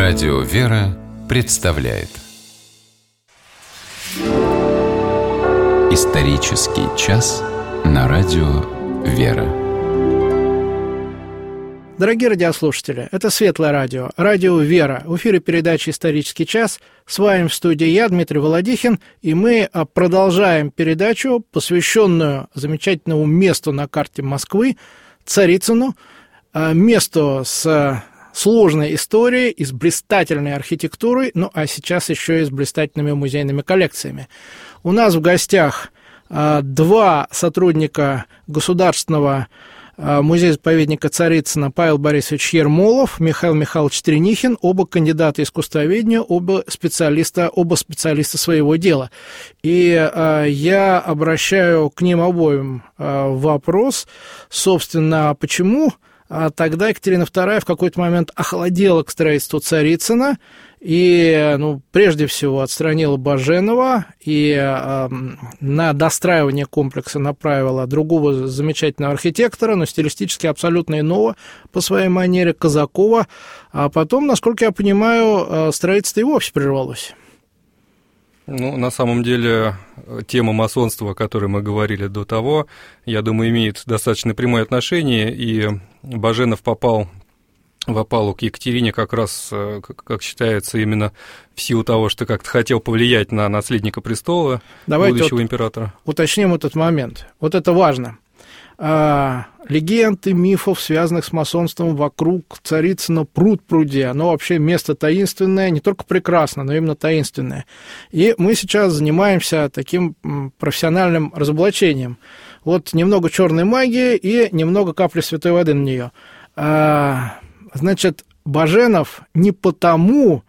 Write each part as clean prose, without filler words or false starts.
Радио «Вера» представляет исторический час на Радио «Вера». Дорогие радиослушатели, это Светлое радио, Радио «Вера». В эфире передача «Исторический час». С вами в студии я, Дмитрий Володихин, и мы продолжаем передачу, посвященную замечательному месту на карте Москвы, Царицыну, месту с сложной историей и с блистательной архитектурой, ну а сейчас еще и с блистательными музейными коллекциями. У нас в гостях два сотрудника Государственного музея-заповедника Царицына: Павел Борисович Ермолов, Михаил Михайлович Тренихин, оба кандидаты искусствоведения, оба специалиста своего дела. И я обращаю к ним обоим вопрос, собственно, почему тогда Екатерина II в какой-то момент охладела к строительству Царицына и, прежде всего, отстранила Баженова и на достраивание комплекса направила другого замечательного архитектора, но стилистически абсолютно иного по своей манере, Казакова. А потом, насколько я понимаю, строительство и вовсе прервалось. На самом деле, тема масонства, о которой мы говорили до того, я думаю, имеет достаточно прямое отношение, и Баженов попал в опалу к Екатерине как раз, как считается, именно в силу того, что как-то хотел повлиять на наследника престола, будущего императора. Уточним этот момент. Вот это важно. Легенд и мифов, связанных с масонством вокруг Царицына, пруд-пруди. Оно вообще место таинственное, не только прекрасно, но именно таинственное. И мы сейчас занимаемся таким профессиональным разоблачением. Вот немного черной магии и немного капли святой воды на нее. Значит, Баженов не потому,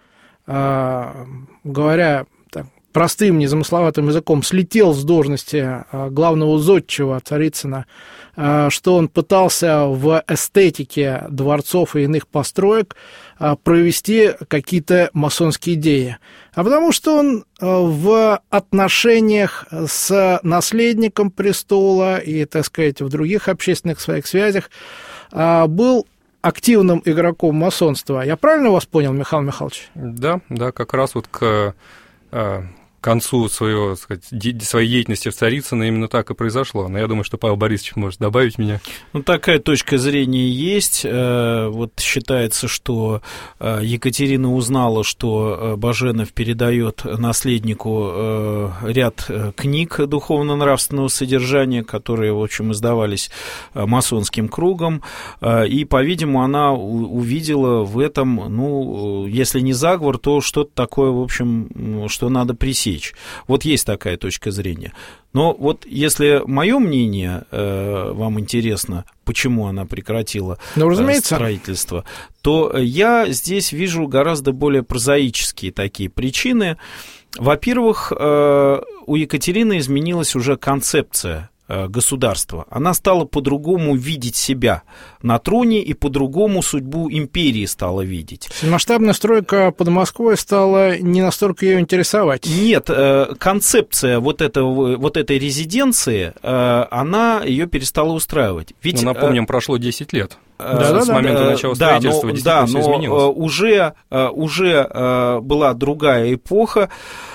говоря простым, незамысловатым языком, слетел с должности главного зодчего Царицына, что он пытался в эстетике дворцов и иных построек провести какие-то масонские идеи, а потому что он в отношениях с наследником престола и, так сказать, в других общественных своих связях был активным игроком масонства. Я правильно вас понял, Михаил Михайлович? Да, как раз вот к концу своей деятельности в Царицыно именно так и произошло. Но я думаю, что Павел Борисович может добавить меня. Такая точка зрения есть. Вот считается, что Екатерина узнала, что Баженов передает наследнику ряд книг духовно-нравственного содержания, которые, в общем, издавались масонским кругом. И, по-видимому, она увидела в этом, если не заговор, то что-то такое, в общем, что надо пресечь. Вот есть такая точка зрения. Но вот если мое мнение вам интересно, почему она прекратила строительство, то я здесь вижу гораздо более прозаические такие причины. Во-первых, у Екатерины изменилась уже концепция государства. Она стала по-другому видеть себя на троне и по-другому судьбу империи стала видеть. Масштабная стройка под Москвой стала не настолько ее интересовать. Нет, концепция вот этой резиденции, она ее перестала устраивать. Ведь, напомним, прошло 10 лет. С момента начала строительства действительно все изменилось. Уже была другая эпоха,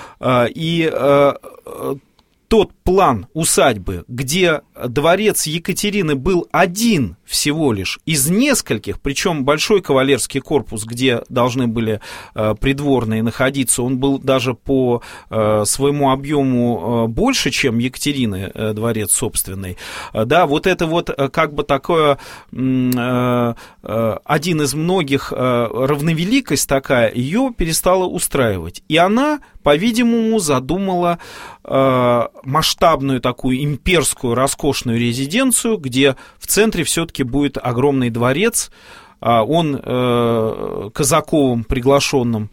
и тот план усадьбы, где дворец Екатерины был один всего лишь из нескольких, причем большой кавалерский корпус, где должны были придворные находиться, он был даже по своему объему больше, чем Екатерины дворец собственный. Да, вот это вот как бы такое один из многих равновеликость такая, ее перестала устраивать. И она, по-видимому, задумала масштабную такую имперскую роскошную резиденцию, где в центре все-таки будет огромный дворец. Он Казаковым приглашенным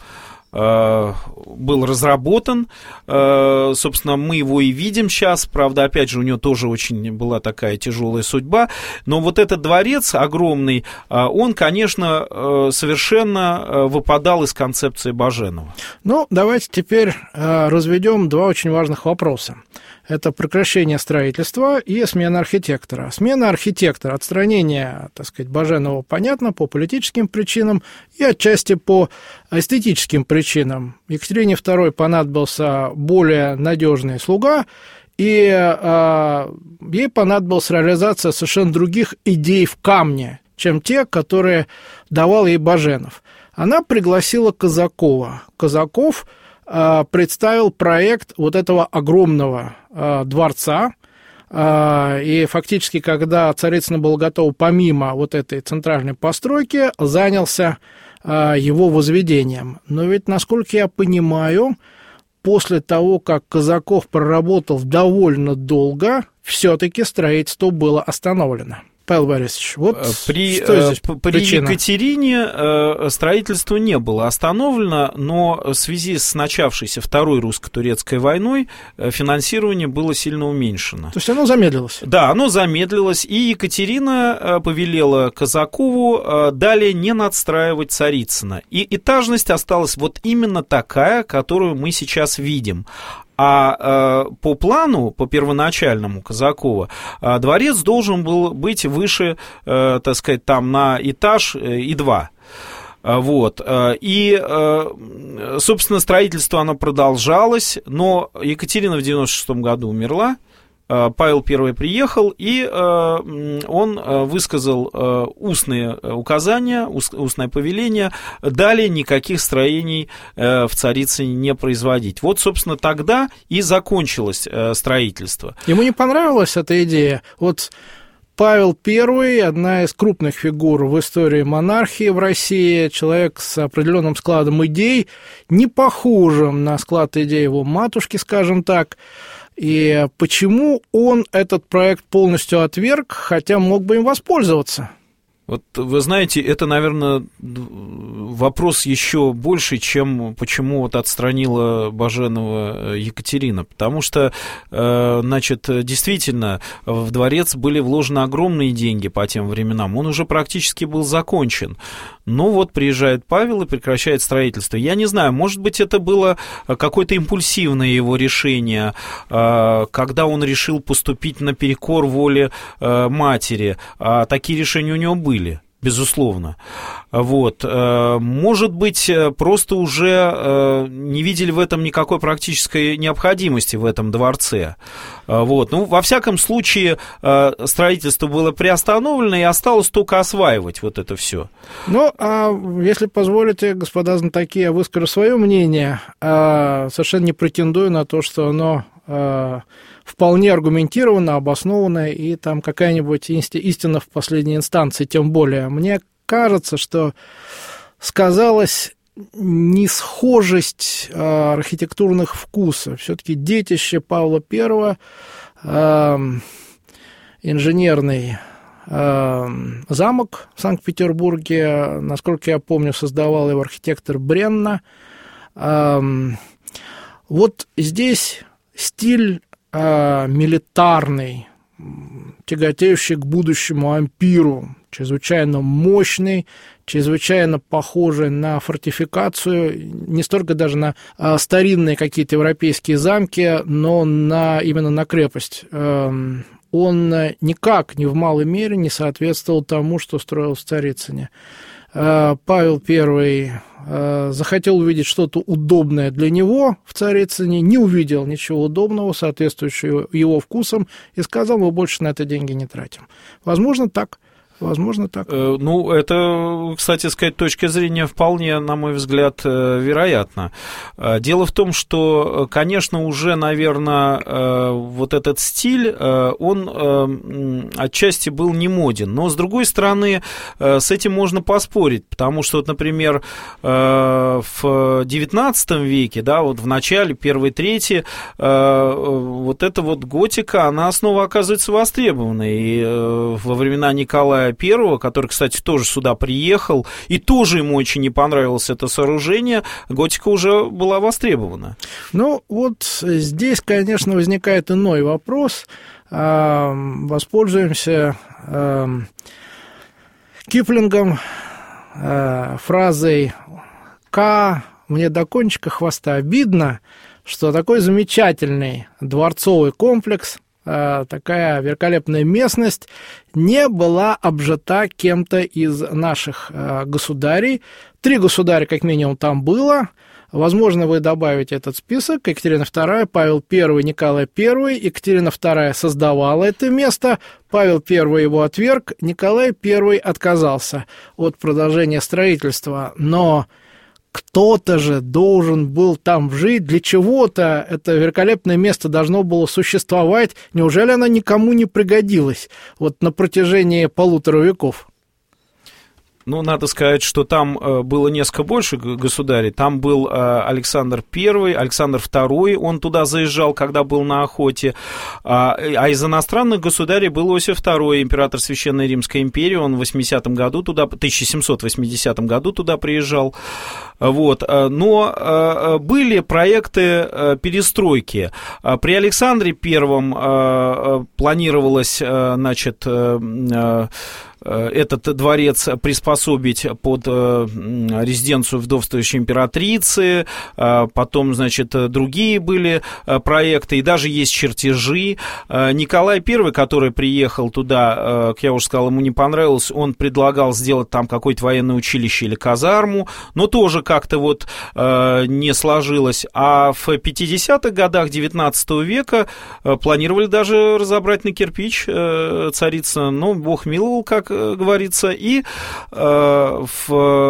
был разработан. Собственно, мы его и видим сейчас. Правда, опять же, у него тоже очень была такая тяжелая судьба. Но вот этот дворец огромный, он, конечно, совершенно выпадал из концепции Баженова. Давайте теперь разведем два очень важных вопроса. Это прекращение строительства и смена архитектора. Смена архитектора, отстранение, так сказать, Баженова, понятно, по политическим причинам и отчасти по эстетическим причинам. Екатерине II понадобился более надежный слуга, и ей понадобилась реализация совершенно других идей в камне, чем те, которые давал ей Баженов. Она пригласила Казакова. Казаков представил проект вот этого огромного дворца, и фактически, когда Царицына была готова, помимо вот этой центральной постройки, занялся его возведением. Но ведь, насколько я понимаю, после того, как Казаков проработал довольно долго, все-таки строительство было остановлено. Павел Борисович, вот при Екатерине строительство не было остановлено, но в связи с начавшейся Второй русско-турецкой войной финансирование было сильно уменьшено. То есть оно замедлилось? Да, оно замедлилось, и Екатерина повелела Казакову далее не надстраивать Царицына. И этажность осталась вот именно такая, которую мы сейчас видим. А по плану, по первоначальному Казакова, дворец должен был быть выше, так сказать, там на этаж и два. Вот. И, собственно, строительство оно продолжалось, но Екатерина в 96 году умерла. Павел I приехал, и он высказал устные указания, устное повеление, далее никаких строений в Царицыне не производить. Вот, собственно, тогда и закончилось строительство. Ему не понравилась эта идея? Вот Павел I, одна из крупных фигур в истории монархии в России, человек с определенным складом идей, не похожим на склад идей его матушки, скажем так. И почему он этот проект полностью отверг, хотя мог бы им воспользоваться? Вот вы знаете, это, наверное, вопрос еще больше, чем почему вот отстранила Баженова Екатерина. Потому что, значит, действительно, в дворец были вложены огромные деньги по тем временам. Он уже практически был закончен. Но вот приезжает Павел и прекращает строительство. Я не знаю, может быть, это было какое-то импульсивное его решение, когда он решил поступить наперекор воле матери. Такие решения у него были. Безусловно. Вот. Может быть, просто уже не видели в этом никакой практической необходимости в этом дворце. Вот. Ну, во всяком случае, строительство было приостановлено, и осталось только осваивать вот это все. Ну, а если позволите, господа знатоки, я выскажу свое мнение, совершенно не претендую на то, что оно вполне аргументированно, обоснованно, и там какая-нибудь истина в последней инстанции, тем более. Мне кажется, что сказалась несхожесть архитектурных вкусов. Все-таки детище Павла I, инженерный замок в Санкт-Петербурге, насколько я помню, создавал его архитектор Бренна. Вот здесь стиль милитарный, тяготеющий к будущему ампиру, чрезвычайно мощный, чрезвычайно похожий на фортификацию, не столько даже на старинные какие-то европейские замки, но именно на крепость. Он никак, ни в малой мере не соответствовал тому, что строил в Царицыне. Павел I захотел увидеть что-то удобное для него в Царицыне, не увидел ничего удобного, соответствующего его вкусам, и сказал, мы больше на это деньги не тратим. Возможно, так. Возможно, так. Ну, это, кстати сказать, точка зрения вполне, на мой взгляд, вероятна. Дело в том, что, конечно, уже, наверное, вот этот стиль, он отчасти был не моден. Но, с другой стороны, с этим можно поспорить, потому что, вот, например, в XIX веке, да, вот в начале, первой трети, вот эта вот готика, она снова оказывается востребованной. И во времена Николая I, который, кстати, тоже сюда приехал, и тоже ему очень не понравилось это сооружение, готика уже была востребована. Ну, вот здесь, конечно, возникает иной вопрос. Воспользуемся Киплингом, фразой «К мне до кончика хвоста обидно», что такой замечательный дворцовый комплекс, такая великолепная местность не была обжита кем-то из наших государей. 3 государя, как минимум, там было. Возможно, вы добавите этот список. Екатерина II, Павел I, Николай I. Екатерина II создавала это место. Павел I его отверг. Николай I отказался от продолжения строительства. Но кто-то же должен был там жить. Для чего-то это великолепное место должно было существовать. Неужели оно никому не пригодилось вот на протяжении 1,5 веков? Ну, надо сказать, что там было несколько больше государей. Там был Александр I, Александр II, он туда заезжал, когда был на охоте. А из иностранных государей был Иосиф II, император Священной Римской империи. Он в 1780 году туда приезжал. Вот. Но были проекты перестройки. При Александре I планировалось, значит, этот дворец приспособить под резиденцию вдовствующей императрицы, потом, значит, другие были проекты, и даже есть чертежи. Николай I, который приехал туда, как я уже сказал, ему не понравилось, он предлагал сделать там какое-то военное училище или казарму, но тоже как-то вот не сложилось. А в 50-х годах 19 века планировали даже разобрать на кирпич Царицыно, но Бог миловал, как говорится, и в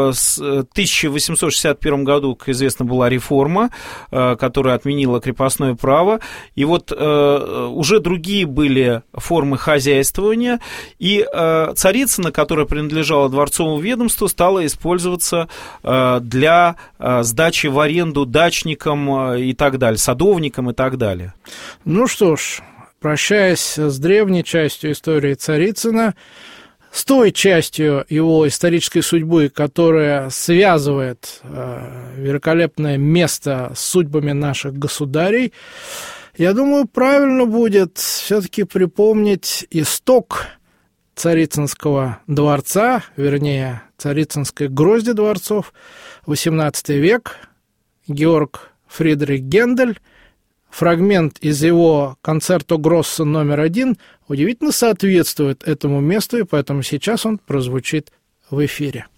1861 году, как известно, была реформа, которая отменила крепостное право, и вот уже другие были формы хозяйствования, и Царицыно, которая принадлежала дворцовому ведомству, стала использоваться для сдачи в аренду дачникам и так далее, садовникам и так далее. Ну что ж, прощаясь с древней частью истории Царицына, с той частью его исторической судьбы, которая связывает великолепное место с судьбами наших государей, я думаю, правильно будет все-таки припомнить исток Царицынского дворца, вернее, Царицынской грозди дворцов, XVIII век, Георг Фридрих Гендель. Фрагмент из его «Концерто Гроссо номер 1» удивительно соответствует этому месту, и поэтому сейчас он прозвучит в эфире.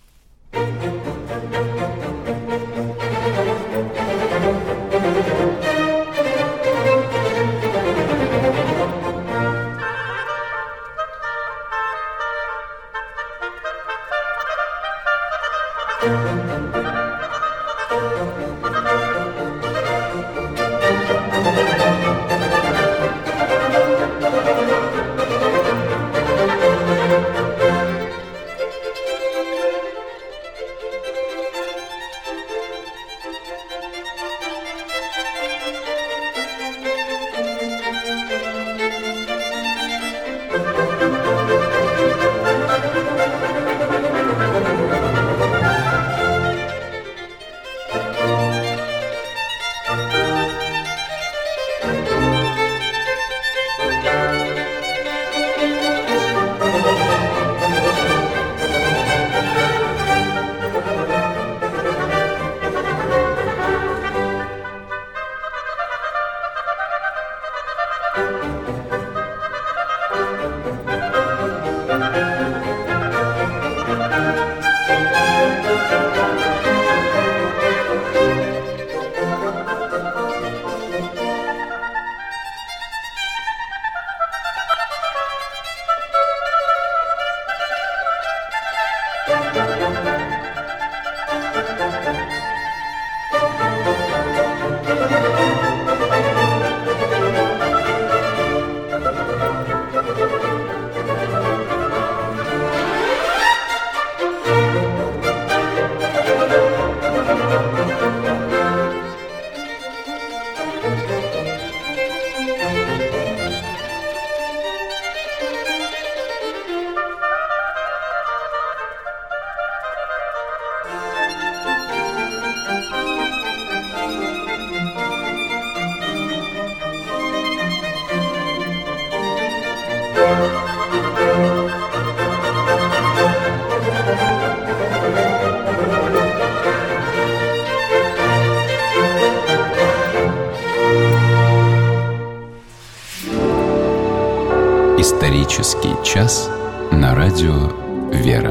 Исторический час на радио «Вера».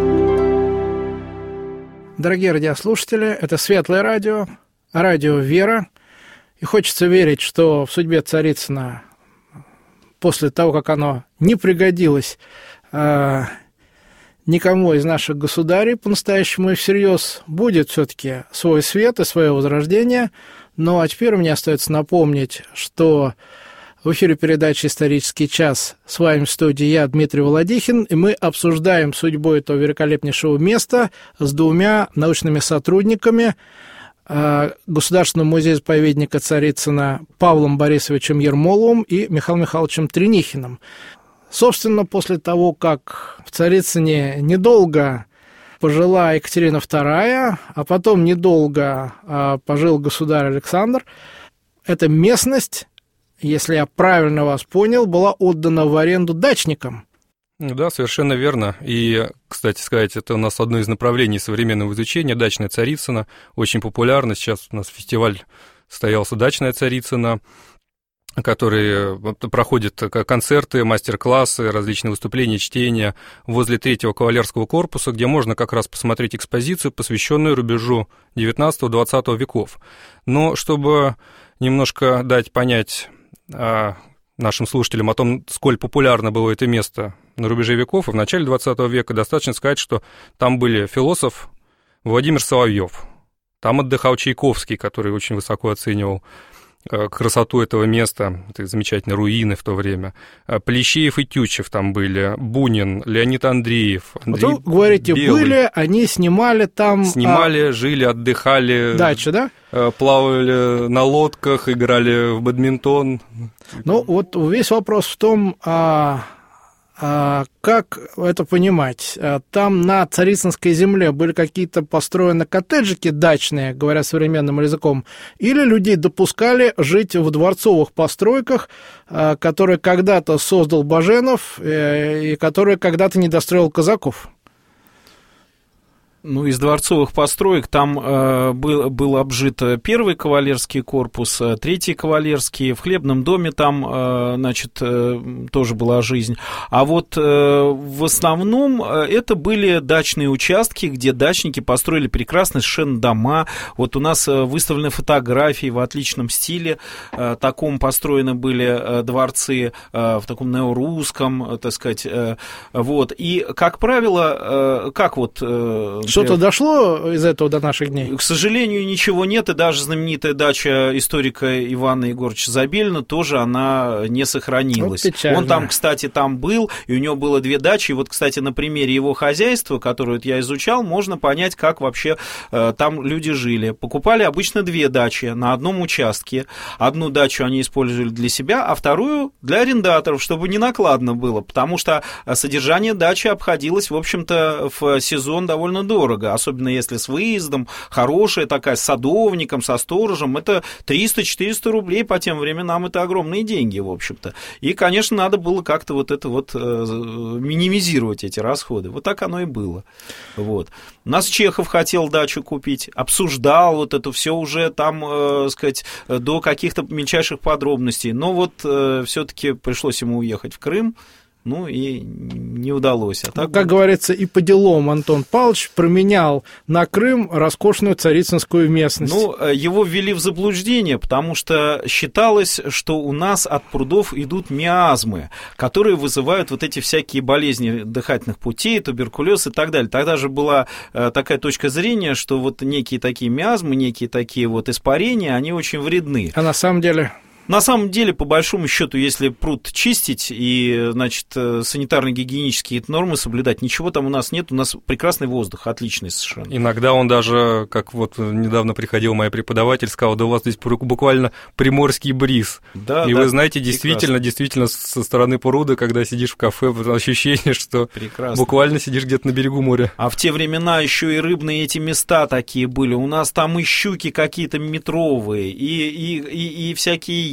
Дорогие радиослушатели, это Светлое радио, радио «Вера». И хочется верить, что в судьбе Царицына, после того, как оно не пригодилось никому из наших государей по-настоящему и всерьез, будет все-таки свой свет и свое возрождение. Ну, а теперь мне остается напомнить, что в эфире передачи «Исторический час». С вами в студии я, Дмитрий Володихин, и мы обсуждаем судьбу этого великолепнейшего места с двумя научными сотрудниками Государственного музея-заповедника Царицына Павлом Борисовичем Ермоловым и Михаилом Михайловичем Тренихиным. Собственно, после того, как в Царицыне недолго пожила Екатерина II, а потом недолго пожил государь Александр, эта местность, если я правильно вас понял, была отдана в аренду дачникам. Да, совершенно верно. И, кстати сказать, это у нас одно из направлений современного изучения, дачная Царицына, очень популярна. Сейчас у нас фестиваль состоялся «Дачная Царицына», который проходит концерты, мастер-классы, различные выступления, чтения возле 3-го кавалерского корпуса, где можно как раз посмотреть экспозицию, посвященную рубежу 19-20 веков. Но чтобы немножко дать понять нашим слушателям о том, сколь популярно было это место на рубеже веков, и в начале 20 века, достаточно сказать, что там были философ Владимир Соловьев, там отдыхал Чайковский, который очень высоко оценивал красоту этого места, этой замечательной руины в то время. Плещеев и Тютчев там были, Бунин, Леонид Андреев, Андрей Вы говорите, Белый. Были, они снимали там... Снимали, жили, отдыхали. Дачу, да? Плавали на лодках, играли в бадминтон. Ну, вот весь вопрос в том, как это понимать? Там на Царицынской земле были какие-то построены коттеджики дачные, говоря современным языком, или людей допускали жить в дворцовых постройках, которые когда-то создал Баженов и которые когда-то недостроил Казаков? Ну, из дворцовых построек там был обжит 1-й кавалерский корпус, 3-й кавалерский, в хлебном доме там, значит, тоже была жизнь. А вот в основном это были дачные участки, где дачники построили прекрасные совершенно дома. Вот у нас выставлены фотографии в отличном стиле, таком построены были дворцы, в таком неорусском, так сказать, вот. И, как правило, как вот... Что-то дошло из этого до наших дней? К сожалению, ничего нет, и даже знаменитая дача историка Ивана Егоровича Забелина тоже она не сохранилась. Вот он там, кстати, там был, и у него было 2 дачи, и вот, кстати, на примере его хозяйства, которое я изучал, можно понять, как вообще там люди жили. Покупали обычно 2 дачи на одном участке. Одну дачу они использовали для себя, а вторую для арендаторов, чтобы не накладно было, потому что содержание дачи обходилось, в общем-то, в сезон довольно дорого, особенно если с выездом, хорошая такая, с садовником, со сторожем, это 300-400 рублей по тем временам, это огромные деньги, в общем-то. И, конечно, надо было как-то вот это вот минимизировать эти расходы. Вот так оно и было. Вот. У нас Чехов хотел дачу купить, обсуждал вот это все уже там, сказать, до каких-то мельчайших подробностей, но вот все-таки пришлось ему уехать в Крым. Ну и не удалось. А так, как говорится, и по делам Антон Павлович променял на Крым роскошную царицынскую местность. Ну, его ввели в заблуждение, потому что считалось, что у нас от прудов идут миазмы, которые вызывают вот эти всякие болезни дыхательных путей, туберкулез и так далее. Тогда же была такая точка зрения, что вот некие такие миазмы, некие такие вот испарения, они очень вредны. А на самом деле... На самом деле, по большому счету, если пруд чистить и, значит, санитарно-гигиенические нормы соблюдать, ничего там у нас нет, у нас прекрасный воздух, отличный совершенно. Иногда он даже, как вот недавно приходил мой преподаватель, сказал, да у вас здесь буквально приморский бриз. Да, и да, вы знаете, действительно, со стороны пруда, когда сидишь в кафе, ощущение, что прекрасно. Буквально сидишь где-то на берегу моря. А в те времена еще и рыбные эти места такие были, у нас там и щуки какие-то метровые, и всякие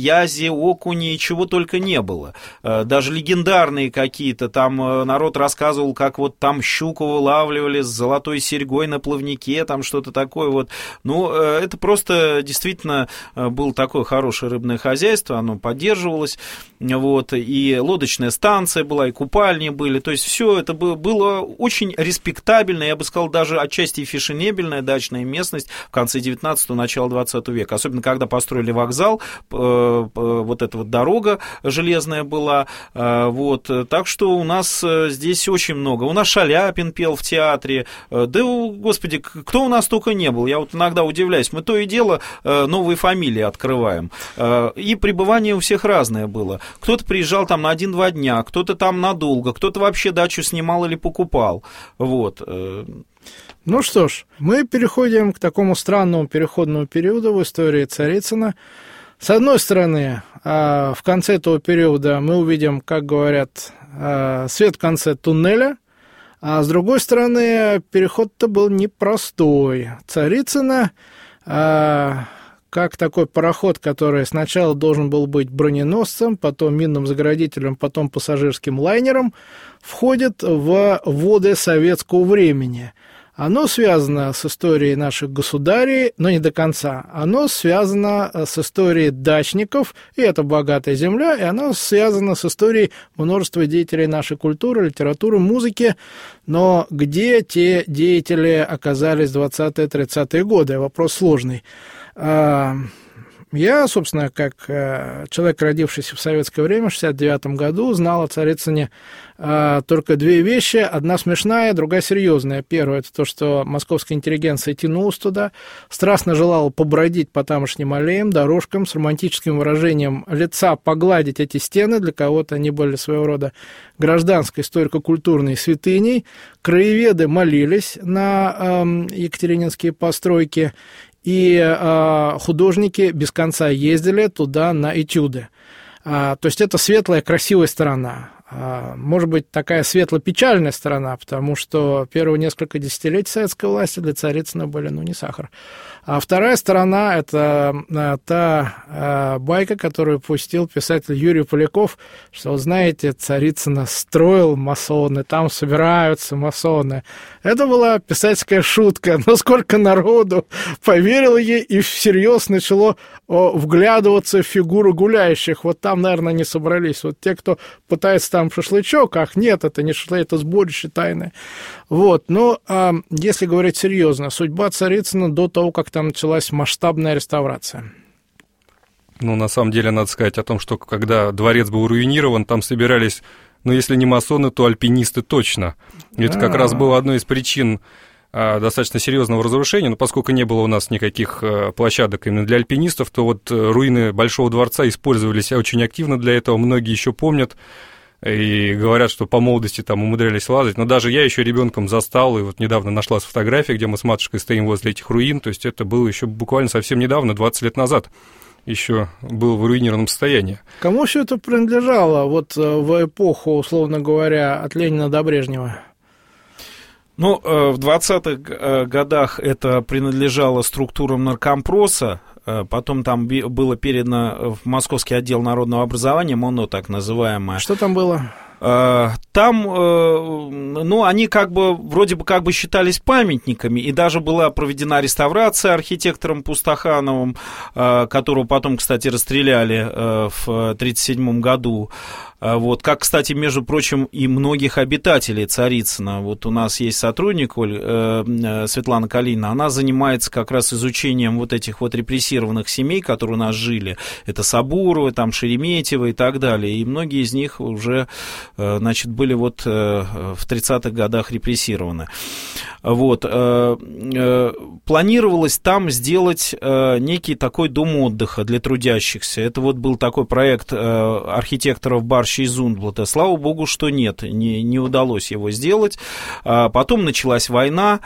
язи, окуни, чего только не было. Даже легендарные какие-то, там народ рассказывал, как вот там щуку вылавливали с золотой серьгой на плавнике, там что-то такое вот. Ну, это просто действительно было такое хорошее рыбное хозяйство, оно поддерживалось, вот, и лодочная станция была, и купальни были, то есть все это было очень респектабельно, я бы сказал, даже отчасти фешенебельная дачная местность в конце 19-го, начала 20 века, особенно когда построили вокзал, вот эта вот дорога железная была, вот, так что у нас здесь очень много, у нас Шаляпин пел в театре, да, господи, кто у нас только не был, я вот иногда удивляюсь, мы то и дело новые фамилии открываем, и пребывание у всех разное было, кто-то приезжал там на 1-2 дня, кто-то там надолго, кто-то вообще дачу снимал или покупал, вот. Ну что ж, мы переходим к такому странному переходному периоду в истории Царицына. С одной стороны, в конце этого периода мы увидим, как говорят, свет в конце туннеля, а с другой стороны, переход-то был непростой. Царицыно, как такой пароход, который сначала должен был быть броненосцем, потом минным заградителем, потом пассажирским лайнером, входит в воды советского времени. Оно связано с историей наших государей, но не до конца. Оно связано с историей дачников, и это богатая земля, и оно связано с историей множества деятелей нашей культуры, литературы, музыки. Но где те деятели оказались в 20-30-е годы? Вопрос сложный. Я, собственно, как человек, родившийся в советское время, в 1969 году, знал о Царицыне только две вещи. Одна смешная, другая серьезная. Первое – это то, что московская интеллигенция тянулась туда, страстно желала побродить по тамошним аллеям, дорожкам, с романтическим выражением лица погладить эти стены. Для кого-то они были своего рода гражданской, историко-культурной святыней. Краеведы молились на екатерининские постройки, и художники без конца ездили туда на этюды. То есть это светлая, красивая сторона. Может быть, такая светло-печальная сторона, потому что первые несколько десятилетий советской власти для Царицына были, не сахар. А вторая сторона – это та байка, которую пустил писатель Юрий Поляков, что, знаете, Царицына строил масоны, там собираются масоны. Это была писательская шутка, но сколько народу поверило ей и всерьез начало вглядываться в фигуру гуляющих. Вот там, наверное, они собрались. Вот те, кто пытается там шашлычок, нет, это не шашлык, это сборище тайное. Вот, но если говорить серьезно, судьба Царицына до того, как там началась масштабная реставрация. На самом деле, надо сказать о том, что когда дворец был руинирован, там собирались, если не масоны, то альпинисты точно. И это как раз было одной из причин достаточно серьезного разрушения, но поскольку не было у нас никаких площадок именно для альпинистов, то вот руины Большого дворца использовались очень активно для этого, многие еще помнят. И говорят, что по молодости там умудрялись лазать. Но даже я еще ребенком застал, и вот недавно нашлась фотография, где мы с матушкой стоим возле этих руин. То есть это было еще буквально совсем недавно, 20 лет назад. Еще был в руинированном состоянии. Кому все это принадлежало вот в эпоху, условно говоря, от Ленина до Брежнева? В 20-х годах это принадлежало структурам наркомпроса. Потом там было передано в Московский отдел народного образования, МОНО так называемое. Что там было? Там, они вроде бы считались памятниками, и даже была проведена реставрация архитектором Пустохановым, которого потом, кстати, расстреляли в 1937 году. Вот, как, кстати, между прочим, и многих обитателей Царицына. Вот у нас есть сотрудник, Светлана Калинина, она занимается как раз изучением вот этих вот репрессированных семей, которые у нас жили. Это Сабуровы, там Шереметьево и так далее. И многие из них уже, были вот в 30-х годах репрессированы. Вот. Планировалось там сделать некий такой дом отдыха для трудящихся. Это вот был такой проект архитекторов Барща и Зундблата. Слава богу, что не удалось его сделать. Потом началась война.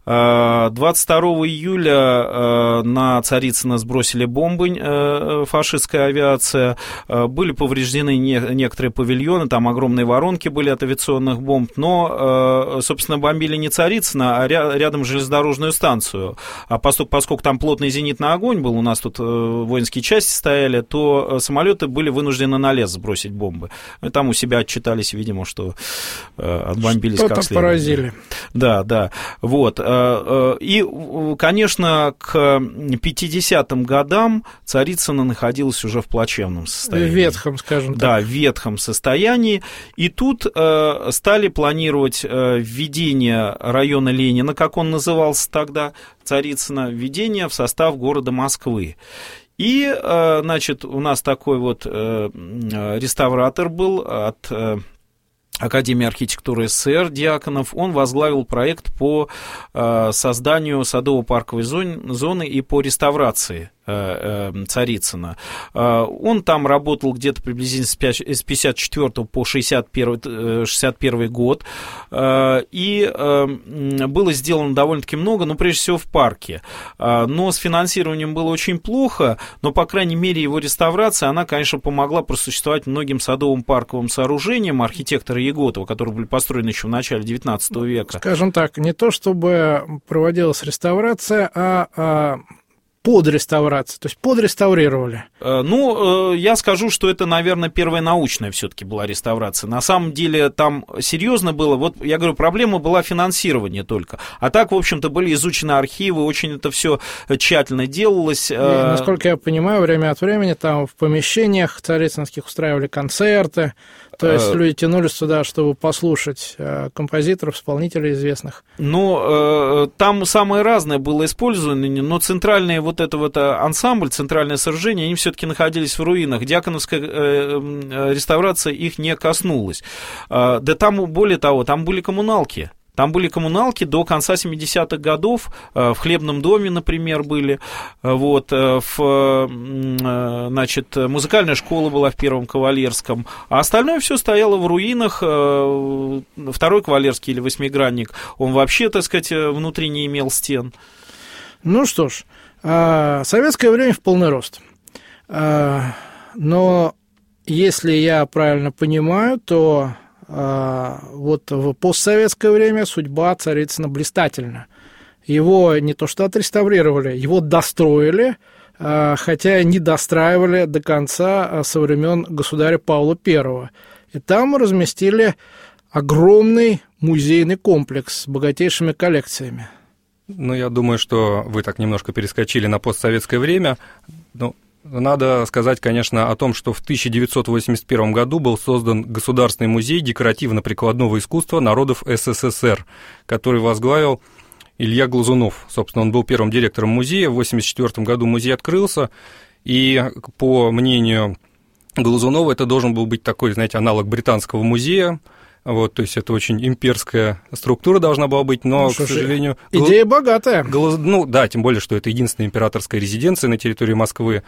22 июля на Царицыно сбросили бомбы, фашистская авиация, были повреждены некоторые павильоны, там огромные воронки были от авиационных бомб, но, собственно, бомбили не Царицыно, а рядом железнодорожную станцию. А поскольку там плотный зенитный огонь был, у нас тут воинские части стояли, то самолеты были вынуждены на лес сбросить бомбы. И там у себя отчитались, видимо, что отбомбились как следует. Поразили. Да, вот. И, конечно, к 50-м годам Царицыно находилось уже в плачевном состоянии. В ветхом, скажем так. Да, в ветхом состоянии. И тут стали планировать введение района Ленина, как он назывался тогда, Царицыно, введение в состав города Москвы. И, значит, у нас такой вот реставратор был от Академии архитектуры СССР Дьяконов, он возглавил проект по созданию садово-парковой зоны и по реставрации Царицына. Он там работал где-то приблизительно с 54 по 61 год, и было сделано довольно-таки много, но прежде всего в парке. Но с финансированием было очень плохо, но, по крайней мере, его реставрация, она, конечно, помогла просуществовать многим садовым парковым сооружениям архитектора Еготова, которые были построены еще в начале XIX века. Скажем так, не то чтобы проводилась реставрация, а подреставрация, то есть подреставрировали. Ну, я скажу, что это, наверное, первая научная все-таки была реставрация. На самом деле там серьезно было, вот я говорю, проблема была финансирование только. А так, в общем-то, были изучены архивы, очень это все тщательно делалось. И, насколько я понимаю, время от времени там в помещениях царицынских устраивали концерты, то есть люди тянулись сюда, чтобы послушать композиторов, исполнителей известных. Ну, там самое разное было использовано, но центральные вот это вот ансамбль, центральное сооружение, они все-таки находились в руинах. Дьяконовская реставрация их не коснулась. Да там, более того, там были коммуналки. Там были коммуналки до конца 70-х годов, в Хлебном доме, например, были, вот, значит, музыкальная школа была в Первом Кавалерском, а остальное все стояло в руинах. Второй Кавалерский или Восьмигранник, он вообще, так сказать, внутри не имел стен. Ну что ж, советское время в полный рост. Но если я правильно понимаю, то вот в постсоветское время судьба Царицына блистательна. Его не то что отреставрировали, его достроили, хотя не достраивали до конца со времен государя Павла I. И там разместили огромный музейный комплекс с богатейшими коллекциями. Ну, я думаю, что вы так немножко перескочили на постсоветское время. Ну, надо сказать, конечно, о том, что в 1981 году был создан Государственный музей декоративно-прикладного искусства народов СССР, который возглавил Илья Глазунов. Собственно, он был первым директором музея. В 1984 году музей открылся, и, по мнению Глазунова, это должен был быть такой, знаете, аналог британского музея. Вот, то есть это очень имперская структура должна была быть, но, к сожалению... Идея богатая. Ну да, тем более, что это единственная императорская резиденция на территории Москвы.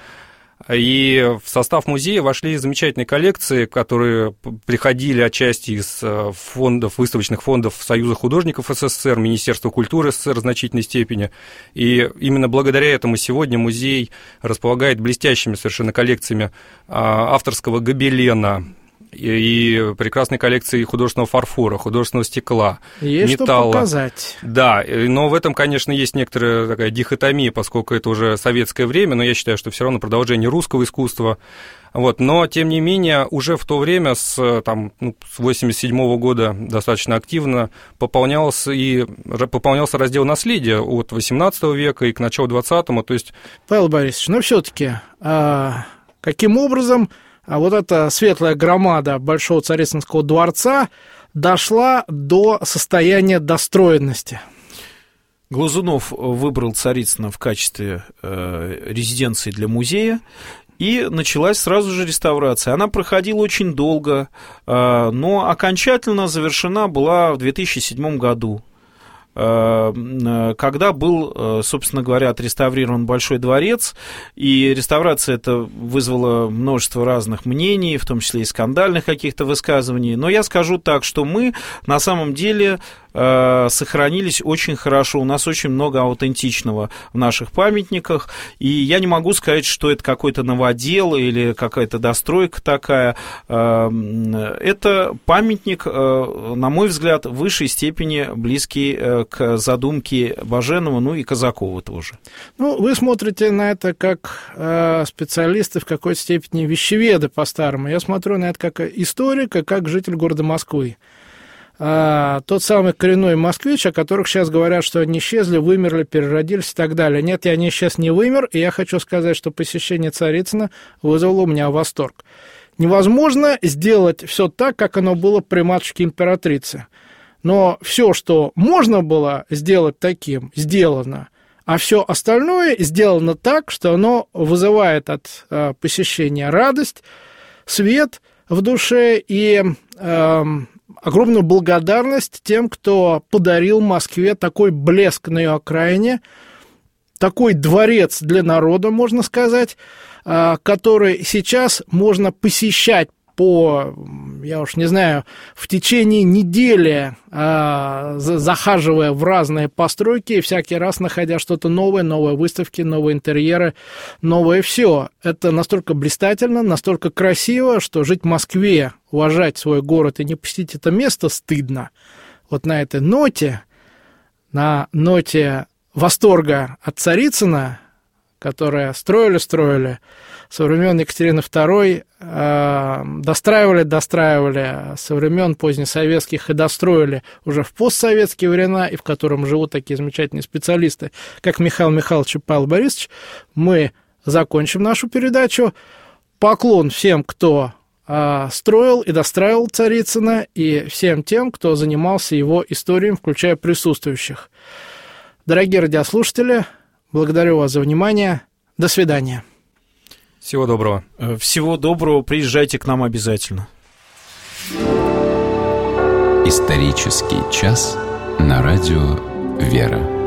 И в состав музея вошли замечательные коллекции, которые приходили отчасти из фондов, выставочных фондов Союза художников СССР, Министерства культуры СССР в значительной степени. И именно благодаря этому сегодня музей располагает блестящими совершенно коллекциями авторского гобелена, и прекрасной коллекции художественного фарфора, художественного стекла, есть металла. Что показать. Да, но в этом, конечно, есть некоторая такая дихотомия, поскольку это уже советское время, но я считаю, что все равно продолжение русского искусства. Вот, но, тем не менее, уже в то время, с 1987 года достаточно активно пополнялся раздел наследия от XVIII века и к началу XX, то есть... Павел Борисович, но все-таки каким образом вот эта светлая громада Большого Царицынского дворца дошла до состояния достроенности? Глазунов выбрал Царицыно в качестве резиденции для музея, и началась сразу же реставрация. Она проходила очень долго, но окончательно завершена была в 2007 году. Когда был, собственно говоря, отреставрирован Большой дворец, и реставрация эта вызвала множество разных мнений, в том числе и скандальных каких-то высказываний. Но я скажу так, что мы на самом деле сохранились очень хорошо. У нас очень много аутентичного в наших памятниках, и я не могу сказать, что это какой-то новодел или какая-то достройка такая. Это памятник, на мой взгляд, в высшей степени близкий к задумке Баженова, ну и Казакова тоже. Ну, вы смотрите на это как специалисты в какой-то степени вещеведы по-старому. Я смотрю на это как историк, и как житель города Москвы. Тот самый коренной москвич, о которых сейчас говорят, что они исчезли, вымерли, переродились и так далее. Нет, я сейчас не вымер, и я хочу сказать, что посещение Царицына вызвало у меня восторг. Невозможно сделать все так, как оно было при матушке императрице. Но все, что можно было сделать таким, сделано. А все остальное сделано так, что оно вызывает от посещения радость, свет в душе и огромную благодарность тем, кто подарил Москве такой блеск на ее окраине, такой дворец для народа, можно сказать, который сейчас можно посещать я уж не знаю, в течение недели, захаживая в разные постройки и всякий раз находя что-то новое, новые выставки, новые интерьеры, новое все. Это настолько блистательно, настолько красиво, что жить в Москве, уважать свой город и не посетить это место стыдно. Вот на этой ноте, на ноте восторга от Царицына, которое строили со времен Екатерины II, достраивали со времен позднесоветских и достроили уже в постсоветские времена, и в котором живут такие замечательные специалисты, как Михаил Михайлович и Павел Борисович, мы закончим нашу передачу. Поклон всем, кто строил и достраивал Царицына, и всем тем, кто занимался его историей, включая присутствующих. Дорогие радиослушатели, благодарю вас за внимание. До свидания. Всего доброго. Всего доброго. Приезжайте к нам обязательно. Исторический час на радио «Вера».